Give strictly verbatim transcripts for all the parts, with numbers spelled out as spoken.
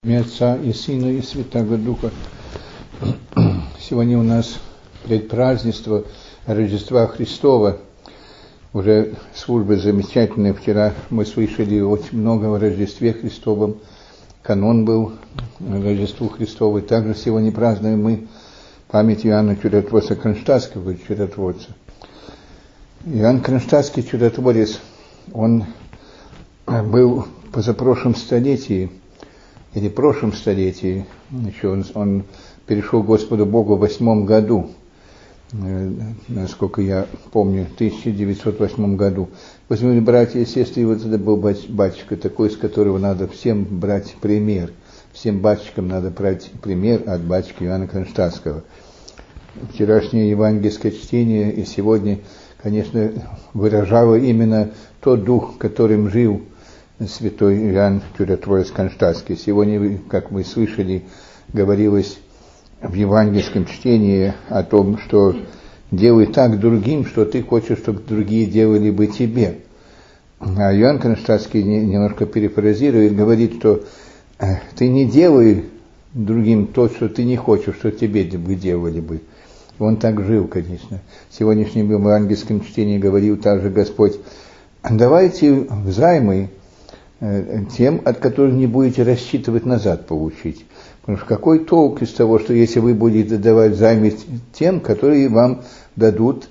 Имя Отца и Сына и Святаго Духа. Сегодня у нас предпразднество Рождества Христова. Уже службы замечательные. Вчера мы слышали очень много о Рождестве Христовом. Канон был Рождеству Христову. Также сегодня празднуем мы память Иоанна Чудотворца Кронштадтского, чудотворца. Иоанн Кронштадтский чудотворец, он был в позапрошлом столетии, или в прошлом столетии, еще он, он перешел к Господу Богу в восьмом году, э, насколько я помню, в тысяча девятьсот восьмом году. Возьмите, братья и сестры, вот это был батюшка такой, с которого надо всем брать пример. Всем батюшкам надо брать пример от батюшки Иоанна Кронштадтского. Вчерашнее евангельское чтение и сегодня, конечно, выражало именно тот дух, которым жил святой Иоанн Чудотворец Кронштадтский. Сегодня, как мы слышали, говорилось в евангельском чтении о том, что делай так другим, что ты хочешь, чтобы другие делали бы тебе. А Иоанн Кронштадтский немножко перефразирует, говорит, что ты не делай другим то, что ты не хочешь, что тебе бы делали бы. Он так жил, конечно. В сегодняшнем евангельском чтении говорил также Господь: давайте взаймы тем, от которых не будете рассчитывать назад получить. Потому что какой толк из того, что если вы будете давать займы тем, которые вам дадут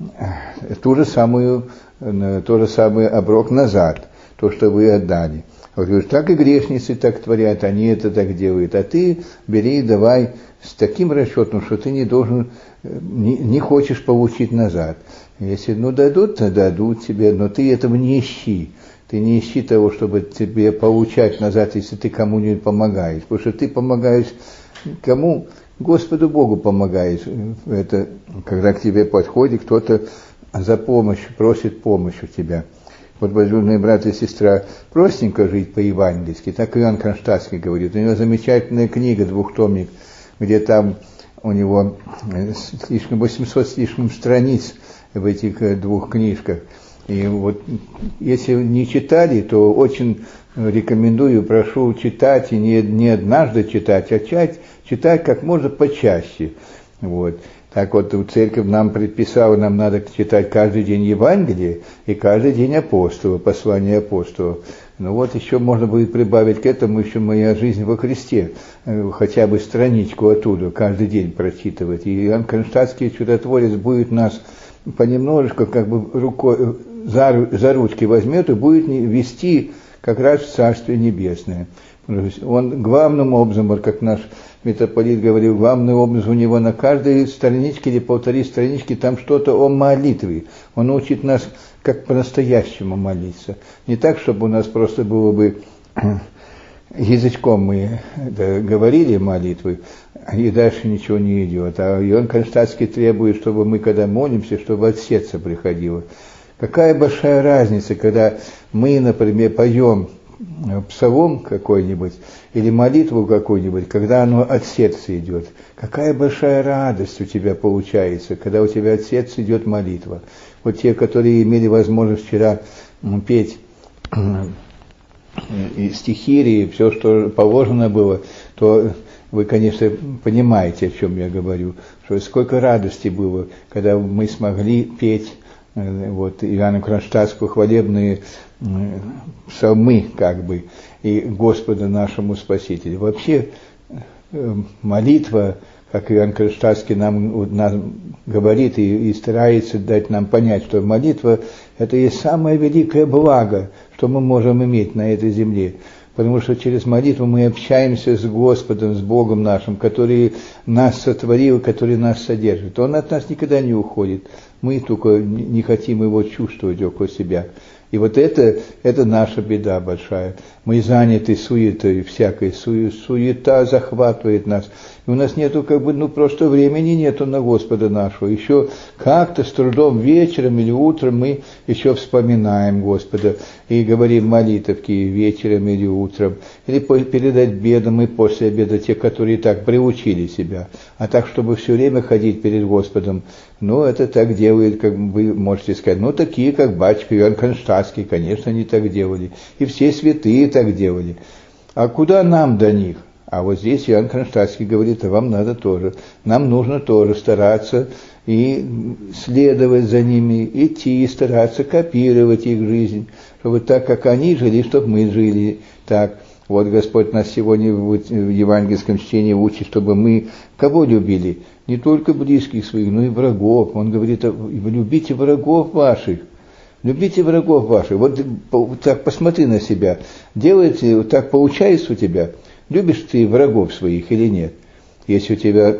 ту же самую, то же самый оброк назад, то, что вы отдали. Вот говоришь, так и грешницы так творят, они это так делают, а ты бери и давай с таким расчетом, что ты не должен, не, не хочешь получить назад. Если ну дадут, то дадут тебе, но ты этого не ищи. Ты не ищи того, чтобы тебе получать назад, если ты кому-нибудь помогаешь. Потому что ты помогаешь кому? Господу Богу помогаешь. Это когда к тебе подходит кто-то за помощью, просит помощь у тебя. Вот, возлюбленные брат и сестра, простенько жить по-евангельски, так Иоанн Кронштадтский говорит. У него замечательная книга, двухтомник, где там у него слишком, восемьсот слишком страниц в этих двух книжках. И вот, если не читали, то очень рекомендую, прошу читать, и не, не однажды читать, а читать, читать как можно почаще. Вот. Так вот, церковь нам предписала, нам надо читать каждый день Евангелие и каждый день апостола, послание апостолов. Ну вот еще можно будет прибавить к этому еще моя жизнь во Христе, хотя бы страничку оттуда каждый день прочитывать. И Иоанн Кронштадтский чудотворец будет нас понемножечку, как бы рукой, за, за ручки возьмет и будет вести как раз в Царствие Небесное. Он главным образом, вот как наш митрополит говорил, главный образ у него на каждой страничке или полторы странички там что-то о молитве. Он учит нас, как по-настоящему молиться. Не так, чтобы у нас просто было бы язычком мы да, говорили молитвы, и дальше ничего не идет. А Иоанн Кронштадтский требует, чтобы мы, когда молимся, чтобы от сердца приходило. Какая большая разница, когда мы, например, поем псалом какой-нибудь или молитву какую-нибудь, когда оно от сердца идет. Какая большая радость у тебя получается, когда у тебя от сердца идет молитва. Вот те, которые имели возможность вчера петь и стихирии, все, что положено было, то вы, конечно, понимаете, о чем я говорю, что сколько радости было, когда мы смогли петь вот Иоанну Кронштадтскому хвалебные псалмы, как бы, и Господу нашему Спасителю. Вообще молитва, как Иоанн Кронштадтский нам, нам говорит и, и старается дать нам понять, что молитва – это и самое великое благо, что мы можем иметь на этой земле. Потому что через молитву мы общаемся с Господом, с Богом нашим, который нас сотворил, который нас содержит. Он от нас никогда не уходит. Мы только не хотим его чувствовать около себя. И вот это, это наша беда большая. Мы заняты суетой, всякой су, суета захватывает нас. И у нас нету, как бы, ну, просто времени нету на Господа нашего. Еще как-то с трудом вечером или утром мы еще вспоминаем Господа и говорим молитовки вечером или утром. Или перед обедом и после обеда, те, которые так приучили себя. А так, чтобы все время ходить перед Господом, ну, это так делают, как вы можете сказать, ну, такие, как батюшка Иоанн Кронштадтский, конечно, они так делали. И все святые так делали. А куда нам до них? А вот здесь Иоанн Кронштадтский говорит, а вам надо тоже. Нам нужно тоже стараться и следовать за ними, идти, стараться копировать их жизнь, чтобы так, как они жили, чтобы мы жили так. Вот Господь нас сегодня в евангельском чтении учит, чтобы мы кого любили? Не только близких своих, но и врагов. Он говорит, любите врагов ваших. Любите врагов ваших. Вот так посмотри на себя. Делайте, вот так получается у тебя. Любишь ты врагов своих или нет? Если у тебя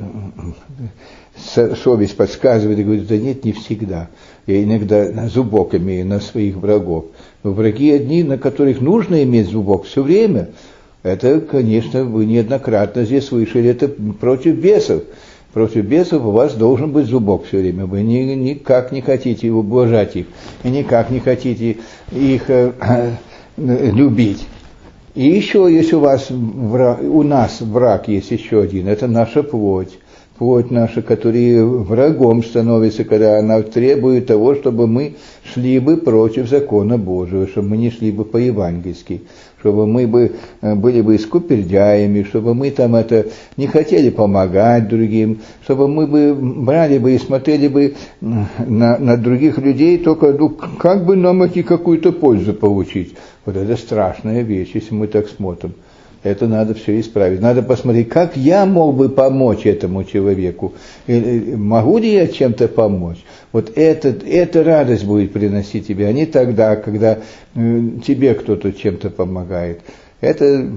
совесть подсказывает и говорит, да нет, не всегда. Я иногда зубок имею на своих врагов. Но враги одни, на которых нужно иметь зубок все время. Это, конечно, вы неоднократно здесь слышали, это против бесов. Против бесов у вас должен быть зубок все время. Вы ни, никак не хотите ублажать их, и никак не хотите их э, э, любить. И еще есть у вас враг, у нас враг есть еще один, это наша плоть. Плоть наша, которая врагом становится, когда она требует того, чтобы мы шли бы против закона Божьего, чтобы мы не шли бы по-евангельски, чтобы мы бы были бы скупердяями, чтобы мы там это не хотели помогать другим, чтобы мы бы брали бы и смотрели бы на, на других людей, только ну, как бы нам эти какую-то пользу получить. Вот это страшная вещь, если мы так смотрим. Это надо все исправить. Надо посмотреть, как я мог бы помочь этому человеку. Могу ли я чем-то помочь? Вот это, эта радость будет приносить тебе, а не тогда, когда тебе кто-то чем-то помогает. Это,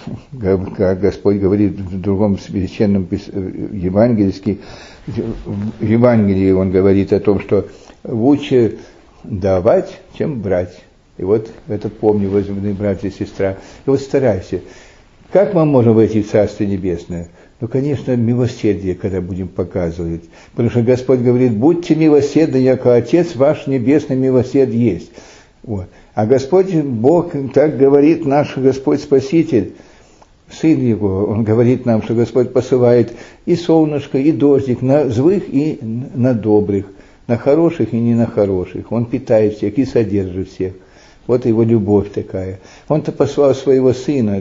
как Господь говорит в другом священном евангельске, в Евангелии Он говорит о том, что лучше давать, чем брать. И вот это помни, возлюбленные братья и сестра. И вот старайся. Как мы можем войти в Царствие Небесное? Ну, конечно, милосердие, когда будем показывать. Потому что Господь говорит, будьте милосердны, яко Отец ваш Небесный милосерд есть. Вот. А Господь, Бог, так говорит наш Господь Спаситель, Сын Его, Он говорит нам, что Господь посылает и солнышко, и дождик на злых и на добрых, на хороших и не на хороших. Он питает всех и содержит всех. Вот Его любовь такая. Он-то послал Своего Сына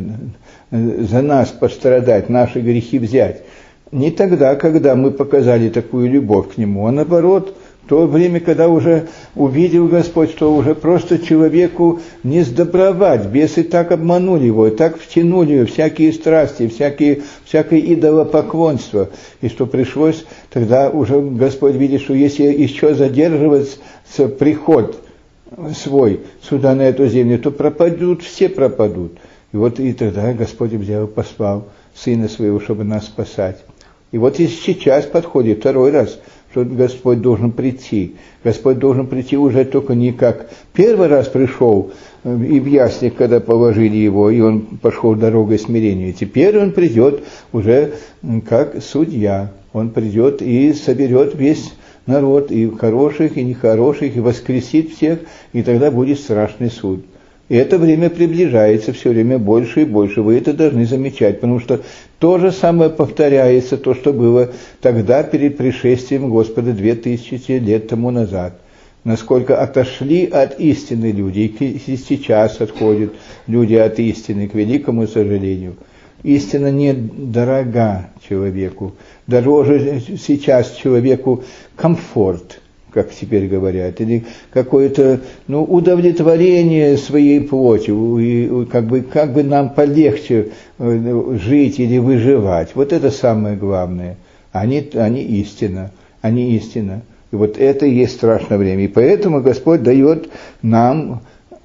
за нас пострадать, наши грехи взять. Не тогда, когда мы показали такую любовь к Нему, а наоборот, в то время, когда уже увидел Господь, что уже просто человеку не сдобровать, бесы так обманули его, так втянули его, всякие страсти, всякие, всякое идолопоклонство, и что пришлось, тогда уже Господь видит, что если еще задерживаться приход свой сюда, на эту землю, то пропадут, все пропадут. И вот и тогда Господь взял и послал Сына Своего, чтобы нас спасать. И вот и сейчас подходит второй раз, что Господь должен прийти. Господь должен прийти уже только не как первый раз пришел, и в яслях, когда положили его, и он пошел дорогой смирения. Теперь он придет уже как судья. Он придет и соберет весь народ, и хороших, и нехороших, и воскресит всех, и тогда будет страшный суд. И это время приближается все время больше и больше. Вы это должны замечать, потому что то же самое повторяется, то, что было тогда перед пришествием Господа две тысячи лет тому назад. Насколько отошли от истины люди, и сейчас отходят люди от истины, к великому сожалению. Истина не дорога человеку. Дороже сейчас человеку комфорт, как теперь говорят, или какое-то ну, удовлетворение своей плотью, и как бы, как бы нам полегче жить или выживать. Вот это самое главное. Они, они истина, они истина. И вот это и есть страшное время. И поэтому Господь дает нам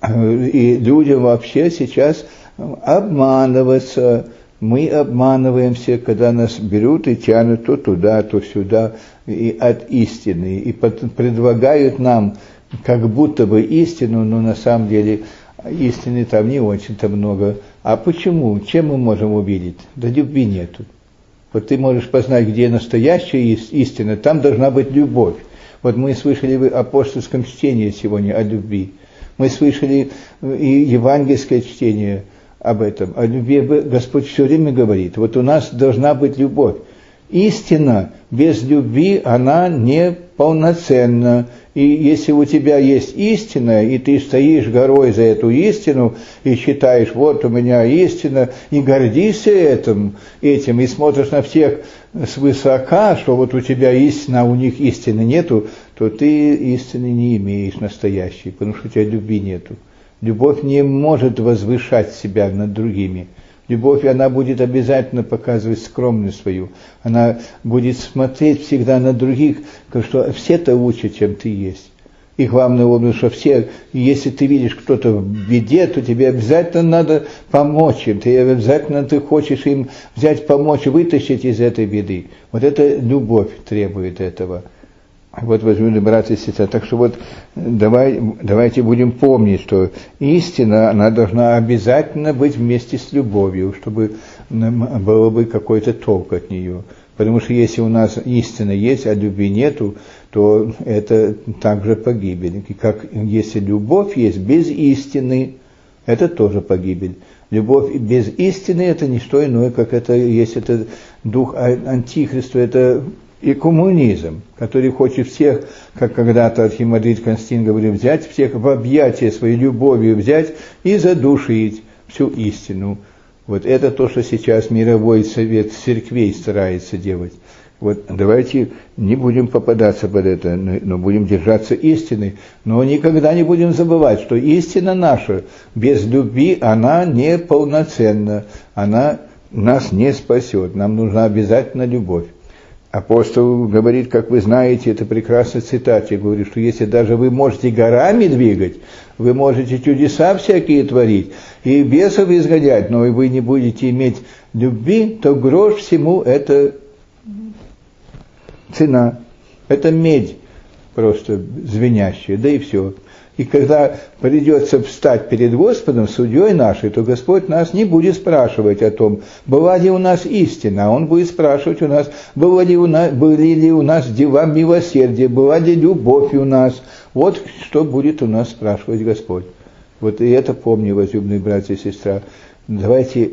и людям вообще сейчас обманываться. Мы обманываемся, когда нас берут и тянут то туда, то сюда, и от истины, и предлагают нам как будто бы истину, но на самом деле истины там не очень-то много. А почему? Чем мы можем увидеть? Да любви нету. Вот ты можешь познать, где настоящая истина, там должна быть любовь. Вот мы слышали в апостольском чтении сегодня о любви. Мы слышали и евангельское чтение об этом. О любви Господь все время говорит. Вот у нас должна быть любовь. истина без любви, она не полноценна. И если у тебя есть истина, и ты стоишь горой за эту истину, и считаешь, вот у меня истина, и гордишься этим, этим, и смотришь на всех свысока, что вот у тебя истина, а у них истины нету, то ты истины не имеешь настоящей, потому что у тебя любви нету. Любовь не может возвышать себя над другими. Любовь, она будет обязательно показывать скромность свою. Она будет смотреть всегда на других, что все-то лучше, чем ты есть. И главное, образ, что все, если ты видишь кто-то в беде, то тебе обязательно надо помочь им. Ты обязательно ты хочешь им взять, помочь, вытащить из этой беды. Вот это любовь требует этого. Вот, возьмем, братья и сестры, так что вот давай, давайте будем помнить, что истина, она должна обязательно быть вместе с любовью, чтобы было бы какой-то толк от нее. Потому что если у нас истина есть, а любви нету, то это также погибель. И как если любовь есть без истины, это тоже погибель. Любовь без истины это не что иное, как это, если это дух антихриста, это и коммунизм, который хочет всех, как когда-то архимандрит Константин говорил, взять всех в объятия своей любовью, взять и задушить всю истину. Вот это то, что сейчас мировой совет церквей старается делать. Вот давайте не будем попадаться под это, но будем держаться истины, но никогда не будем забывать, что истина наша без любви, она не полноценна, она нас не спасет, нам нужна обязательно любовь. Апостол говорит, как вы знаете, это прекрасная цитата, говорит, что если даже вы можете горами двигать, вы можете чудеса всякие творить и бесов изгонять, но вы не будете иметь любви, то грош всему это цена, это медь просто звенящая, да и все. И когда придется встать перед Господом, судьей нашей, то Господь нас не будет спрашивать о том, была ли у нас истина, а Он будет спрашивать у нас, была ли у нас, были ли у нас дела милосердия, была ли любовь у нас. Вот что будет у нас спрашивать Господь. Вот и это помни, возлюбленные братья и сестры. Давайте,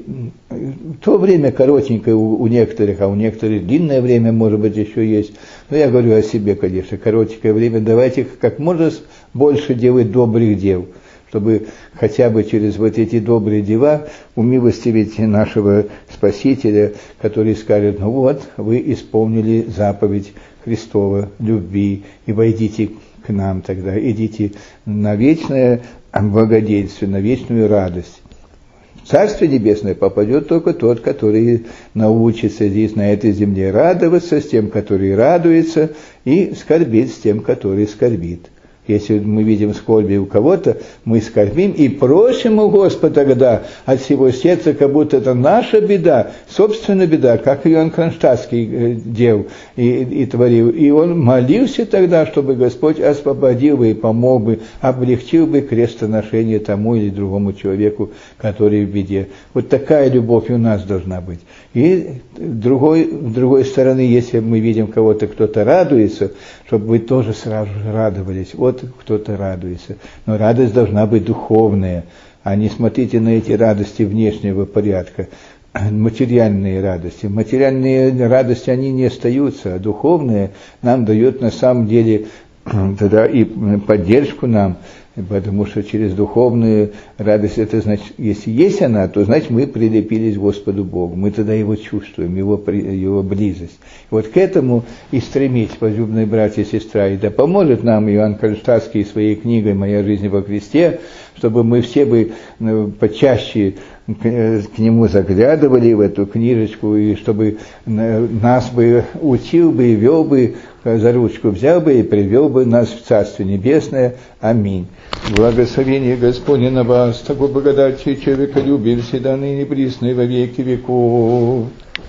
то время коротенькое у, у некоторых, а у некоторых длинное время, может быть, еще есть. Но я говорю о себе, конечно, коротенькое время. Давайте как можно больше делать добрых дел, чтобы хотя бы через вот эти добрые дела умилостивить нашего Спасителя, который скажет, ну вот, вы исполнили заповедь Христова любви, и войдите к нам тогда, идите на вечное благоденствие, на вечную радость. В Царствие Небесное попадет только тот, который научится здесь, на этой земле, радоваться с тем, который радуется, и скорбить с тем, который скорбит. Если мы видим скорби у кого-то, мы скорбим и просим у Господа тогда от всего сердца, как будто это наша беда, собственная беда, как Иоанн Кронштадтский делал и, и творил. И он молился тогда, чтобы Господь освободил бы и помог бы, облегчил бы крестоношение тому или другому человеку, который в беде. Вот такая любовь у нас должна быть. И другой, с другой стороны, если мы видим кого-то, кто-то радуется, чтобы вы тоже сразу же радовались. Вот кто-то радуется. Но радость должна быть духовная, а не смотрите на эти радости внешнего порядка. Материальные радости. Материальные радости, они не остаются, а духовные нам дает на самом деле тогда и поддержку нам, потому что через духовную радость, это значит, если есть она, то значит мы прилепились к Господу Богу, мы тогда Его чувствуем, Его, его близость. Вот к этому и стремитесь, возлюбленные братья и сестры, и да поможет нам Иоанн Кронштадтский своей книгой «Моя жизнь во Христе», чтобы мы все бы почаще к нему заглядывали в эту книжечку, и чтобы нас бы учил бы и вел бы, за ручку взял бы и привел бы нас в Царствие Небесное. Аминь. Благословение Господне на вас, такой благодати человеколюбия всегда ныне присно и во веки веков.